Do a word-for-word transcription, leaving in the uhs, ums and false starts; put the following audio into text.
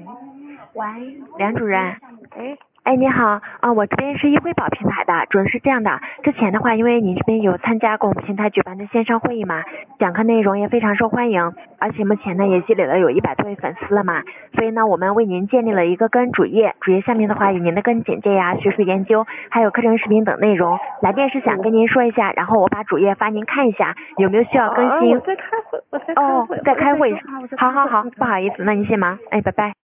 喂，梁主任。 哎， 哎，你好啊，我这边是易惠宝平台的，主要是这样的，之前的话，因为您这边有参加过我们平台举办的线上会议嘛，讲课内容也非常受欢迎，而且目前呢也积累了有一百多位粉丝了嘛，所以呢我们为您建立了一个个人主页，主页下面的话有您的个人简介呀、学术研究，还有课程视频等内容。来电是想跟您说一下，然后我把主页发您看一下，有没有需要更新？ 啊、我在开会，我在开哦会， 在开会。 我在好好好， 嗯不好意思，那您先忙，哎，拜拜。